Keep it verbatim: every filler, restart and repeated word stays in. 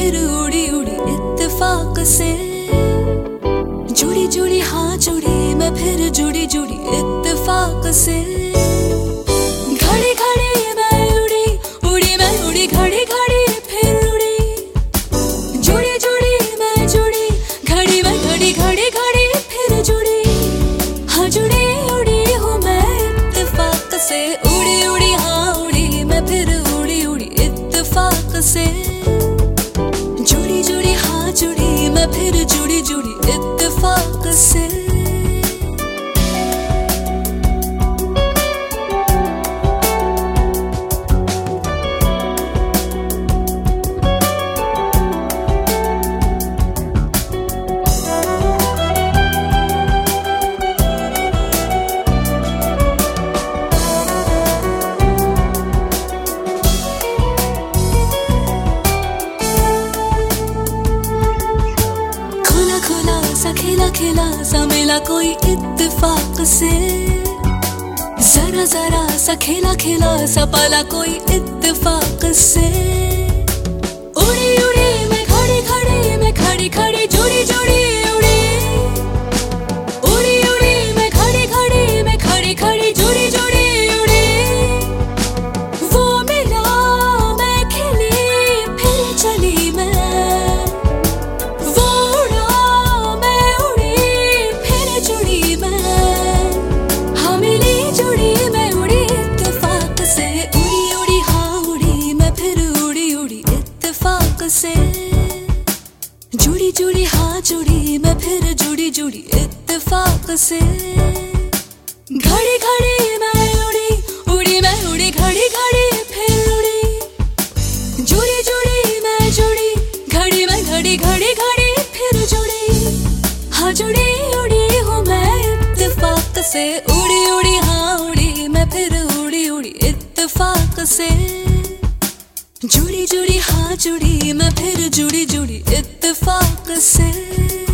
फिर उड़ी उड़ी इत्तेफाक से। जुड़ी जुड़ी हाँ जुड़ी मैं फिर जुड़ी जुड़ी इत्तेफाक से। घड़ी घड़ी मैं उड़ी उड़ी मैं उड़ी घड़ी घड़ी फिर उड़ी। जुड़ी जुड़ी मैं जुड़ी घड़ी मैं घड़ी घड़ी घड़ी फिर जुड़ी। हाँ जुड़ी उड़ी हूँ मैं इत्तेफाक से। उड़ी उड़ी हाँ उड़ी मैं फिर उड़ी उड़ी इत्तेफाक से। जुड़ी जुड़ी हाँ जुड़ी मैं फिर जुड़ी जुड़ी इत्तेफाक से। खिला खिला सा मिला कोई इत्तेफाक से। जरा जरा सा खिला खिला सा पाला कोई इत्तेफाक से। उड़ी उड़ी मैं खड़ी खड़ी मैं खड़ी खड़ी जुड़ी जुड़ी उड़ी। उड़ी उड़ी मैं खड़ी खड़ी मैं खड़ी खड़ी जुड़ी जुड़ी उड़ी। वो मिला मैं खिली फिर चली मैं। से जुड़ी जुड़ी हाँ जुड़ी मैं फिर जुड़ी जुड़ी इत्तेफाक से। घड़ी घड़ी मैं उड़ी उड़ी मैं उड़ी घड़ी घड़ी फिर उड़ी। जुड़ी जुड़ी मैं जुड़ी घड़ी मैं घड़ी घड़ी घड़ी फिर जुड़ी। हाँ जुड़ी उड़ी हूँ मैं इत्तेफाक से। उड़ी उड़ी हाँ उड़ी मैं फिर उड़ी उड़ी इत्तेफाक से। जुड़ी जुड़ी हाँ जुड़ी मैं फिर जुड़ी जुड़ी इत्तेफाक से।